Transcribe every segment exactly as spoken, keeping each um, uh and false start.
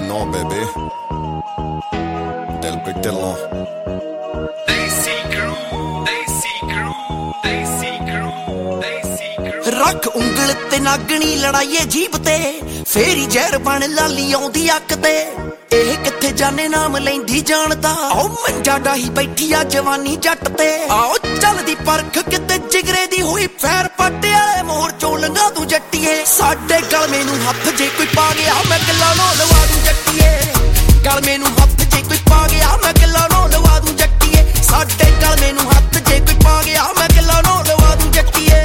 know, baby. Del Pictello. Desi crew, Desi crew, Desi crew, Desi crew. ਰੱਖ ਉਂਗਲ ਤੇ ਨਾਗਣੀ ਲੜਾਈਏ ਜੀਬ ਤੇ ਫੇਰੀ ਜ਼ਹਿਰ ਬਣ ਲਾਲੀ ਆਉਂਦੀ ਅੱਖ ਤੇ ਇਹ ਕਿੱਥੇ ਜਾਣੇ ਨਾਮ ਲੈਂਦੀ ਜਾਣਦਾ ਆਓ ਮੰਜਾ ਡਾਹੀ ਬੈਠੀ ਆ ਜਵਾਨੀ ਜੱਟ ਤੇ ਆਓ ਚੱਲਦੀ ਪਰਖ ਕਿਤੇ ਜਿਗਰੇ ਦੀ ਹੋਈ ਫੈਰ ਪੱਟੇ ਵਾਲੇ ਮੋਹਰ ਚੋਂ ਲੰਘਾ ਤੂੰ ਜੱਟੀਏ ਸਾਡੇ ਗਲਮੇ ਨੂੰ ਹੱਥ ਜੇ ਕੋਈ ਪਾ ਗਿਆ ਮੈਂ ਗੱਲਾਂ ਨੂੰ ਲਵਾ ਦੂੰ ਜੱਟੀਏ ਗਲਮੇ ਨੂੰ ਹੱਥ ਜੇ ਕੋਈ ਪਾ ਗਿਆ ਮੈਂ ਗੱਲਾਂ ਨੂੰ ਲਵਾ ਦੂੰ ਜੱਟੀਏ ਸਾਡੇ ਗਲਮੇ ਨੂੰ ਹੱਥ ਜੇ ਕੋਈ ਪਾ ਗਿਆ ਮੈਂ ਗੱਲਾਂ ਨੂੰ ਲਵਾ ਦੂੰ ਜੱਟੀਏ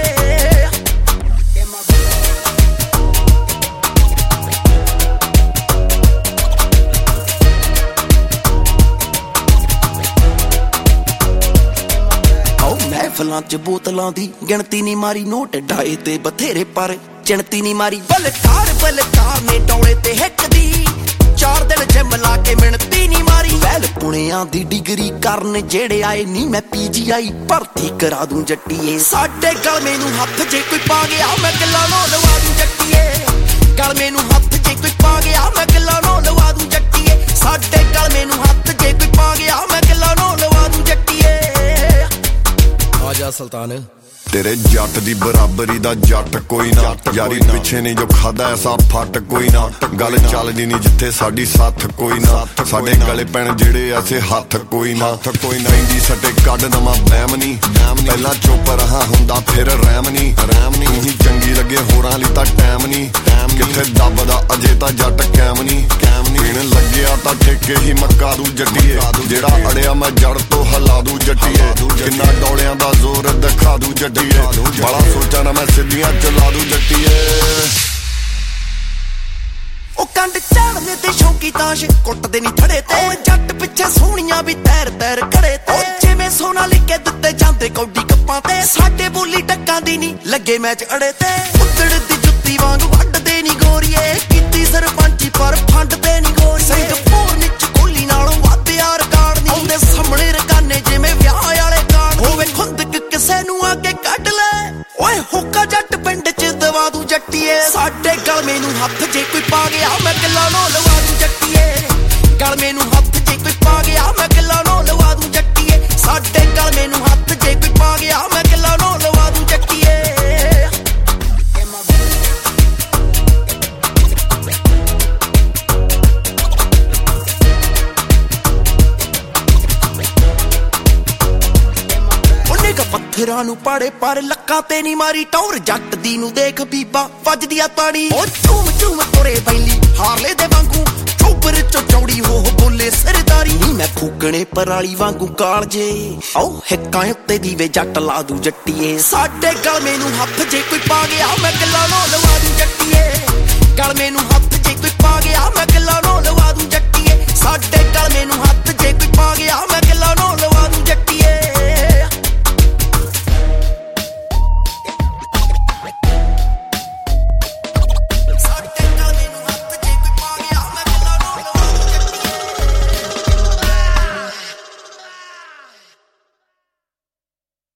ਮਹਿਫਲਾਂ ਚ ਬੋਤਲਾਂ ਦੀ ਗਿਣਤੀ ਨੀ ਮਾਰੀ ਨੋਟ ਡਾਏ ਤੇ ਬਥੇਰੇ ਪਰ ਚਿਣਤੀ ਨੀ ਮਾਰੀ ਬਲਕਾਰ ਬਲਕਾਰ ਨੇ ਡੌਲੇ ਤੇ ਹਿੱਕ ਦੀ ਚਾਰ ਦਿਨ ਜਿਮ ਲਾ ਕੇ ਮਿਣਤੀ ਨੀ ਮਾਰੀ ਵੈਲ ਪੁਣਿਆਂ ਦੀ ਡਿਗਰੀ ਕਰਨ ਜਿਹੜੇ ਆਏ ਨੀ ਮੈਂ ਪੀਜੀ ਆਈ ਭਰਤੀ ਕਰਾ ਦੂੰ ਜੱਟੀਏ ਸਾਡੇ ਗਲਮੇ ਨੂੰ ਹੱਥ ਜੇ ਕੋਈ ਪਾ ਗਿਆ ਮੈਂ ਗੱਲਾਂ ਨੂੰ ਲਵਾ ਦੂੰ ਜੱਟੀਏ ਗਲਮੇ ਨੂੰ ਹੱਥ ਜੇ ਕੋਈ ਪਾ ਗਿਆ ਮੈਂ ਗੱਲਾਂ ਨੂੰ ਲਵਾ ਦੂੰ ਜੱਟੀਏ ਸਾਡੇ ਗਲਮੇ ਨੂੰ ਹੱਥ ਜੇ ਕੋਈ ਪਾ ਗਿਆ ਮੈਂ ਗੱਲਾਂ ਨੂੰ ਲਵਾ ਦੂੰ ਜੱਟੀਏ ਆਜਾ ਸੁਲਤਾਨ ਤੇਰੇ ਜੱਟ ਦੀ ਬਰਾਬਰੀ ਦਾ ਜੱਟ ਕੋਈ ਨਾ ਯਾਰੀ ਪਿੱਛੇ ਨਹੀਂ ਜੋ ਖਾਦਾ ਐਸਾ ਫੱਟ ਕੋਈ ਨਾ ਗੱਲ ਚੱਲਦੀ ਨਹੀਂ ਜਿੱਥੇ ਸਾਡੀ ਸਾਥ ਕੋਈ ਨਾ ਸਾਡੇ ਗਲੇ ਪੈਣ ਜਿਹੜੇ ਐਸੇ ਹੱਥ ਕੋਈ ਨਾ ਕੋਈ ਨਾ ਇੰਦੀ ਸੱਟੇ ਕੱਢ ਨਵਾਂ ਬੈਮ ਨਹੀਂ ਪਹਿਲਾਂ ਚੁੱਪ ਰਹਾ ਹੁੰਦਾ ਫਿਰ ਰਹਿਮ ਨਹੀਂ ਰਹਿਮ ਨਹੀਂ ਹੀ ਚੰਗੀ ਲੱਗੇ ਹੋਰਾਂ ਲਈ ਤਾਂ ਟਾਈਮ ਨਹੀਂ ਕਿੱਥੇ ਦੱਬਦਾ ਅਜੇ ਤਾਂ ਜੱਟ ਕੈਮ ਨਹੀਂ ਕੈਮ ਨਹੀਂ ਪੀਣ ਲੱਗਿਆ ਤਾਂ ਠੇਕੇ ਹੀ ਮੱਕਾ ਦੂ ਜੱਟੀਏ ਜਿਹੜਾ ਅੜਿਆ ਮੈਂ ਜੜ ਤੋਂ ਹਿਲਾ ਦੂ ਜੱਟੀਏ ਕਿੰਨਾ ਡੌਲਿਆਂ ਦਾ ਜ਼ੋਰ ਦਿਖਾ ਦੂ ਜੱਟੀਏ ਬੜਾ ਸੋਚਾਂ ਨਾ ਮੈਂ ਸਿੱਧੀਆਂ ਚਲਾ ਦੂ ਜੱਟੀਏ ਉਹ ਕੰਡ ਝਾੜਦੇ ਤੇ ਸ਼ੌਂਕੀ ਤਾਸ਼ ਕੁੱਟਦੇ ਨਹੀਂ ਥੜੇ ਤੇ ਜੱਟ ਪਿੱਛੇ ਸੋਹਣੀਆਂ ਵੀ ਤੈਰ ਤੈਰ ਖੜੇ ਤੇ ਜਿਵੇਂ ਸੋਨਾ ਲਿਖੇ ਦਿੱਤੇ ਜਾਂਦੇ ਕੌਡੀ ਕੱਪਾਂ ਤੇ ਸਾਡੇ ਬੋਲੀ ਟੱਕਾਂ ਦੀ ਨਹੀਂ ਲੱਗੇ ਮੈਚ ਅੜੇ ਤੇ ਉੱਤੜ ਦੀ ਜੁੱਤੀ ਵਾਂਗ ਵੱਢਦੇ ਨਹੀਂ ਗੋਰੀਏ ਕੀਤੀ ਸਰਪੰਚੀ ਪਰ ਫੰਡਦੇ ਨਹੀਂ ਗੋਰੀਏ ਸਿੰਗਪੂਰ ਵਿੱਚ ਕੋਲੀ ਨਾਲੋਂ ਵੱਧ ਯਾਰ ਕਾਰਡ ਨਹੀਂ ਆਉਂਦੇ ਸਾਹਮਣੇ ਰਕਾਨੇ ਜਿਵੇਂ ਵਿਆਹ ਵਾਲੇ ਕਾਰਡ ਹੋਵੇ ਖੁੰਦਕ ਕਿਸੇ ਨੂੰ ਆ ਕੇ ਕੱਢ ਲੈ ਓਏ ਹੁੱਕਾ ਜੱਟ ਪਿੰਡ ਚ ਦਵਾ ਦੂੰ ਜੱਟੀਏ ਸਾਡੇ ਗਲਮੇ ਨੂੰ ਹੱਥ ਜੇ ਕੋਈ ਪਾ ਗਿਆ ਮੈਂ ਗੱਲਾਂ ਨੂੰ ਲਵਾ ਦੂੰ ਜੱਟੀਏ ਗਲਮੇ ਨੂੰ ਹੱਥ ਜੇ ਕੋਈ ਪਾ ਗਿਆ ਮੈਂ ਗੱਲਾਂ ਨੂੰ ਲਵਾ ਦੂੰ ਜੱਟੀਏ ਸਾਡੇ ਗਲਮੇ ਨੂੰ ਹੱਥ ਜੇ ਕੋਈ ਪਾ ਗਿਆ ਮੈਂ ਗੱਲਾਂ ਨੂੰ ਲਵਾ ਦੂੰ ਜੱਟੀਏ ਪੱਥਰਾਂ ਨੂੰ ਪਾੜੇ ਪਰ ਲੱਕਾਂ ਤੇ ਨੀ ਮਾਰੀ ਟੌਰ ਜੱਟ ਦੀ ਨੂੰ ਦੇਖ ਬੀਬਾ ਵੱਜਦੀ ਆ ਤਾੜੀ ਉਹ ਝੂਮ ਝੂਮ ਤੁਰੇ ਬੈਲੀ ਹਾਰਲੇ ਦੇ ਵਾਂਗੂ ਚੋਬਰ ਚੋ ਚੌੜੀ ਹੋ ਬੋਲੇ ਸਰਦਾਰੀ ਨੀ ਮੈਂ ਫੂਕਣੇ ਪਰਾਲੀ ਵਾਂਗੂ ਕਾਲਜੇ ਆਓ ਹਿੱਕਾਂ ਉੱਤੇ ਦੀਵੇ ਜੱਟ ਲਾ ਦੂ ਜੱਟੀਏ ਸਾਡੇ ਗਲਮੇ ਨੂੰ ਹੱਥ ਜੇ ਕੋਈ ਪਾ ਗਿਆ ਮੈਂ ਗੱਲਾਂ ਨੂੰ ਲਵਾ ਦੂ ਜੱਟੀਏ ਗਲਮੇ ਨੂੰ ਹੱਥ ਜੇ ਕੋਈ ਪਾ ਗਿਆ ਮੈਂ ਗੱਲਾਂ ਨੂੰ ਲਵਾ ਦੂ ਜੱਟੀਏ ਸਾਡੇ ਗਲਮੇ ਨੂੰ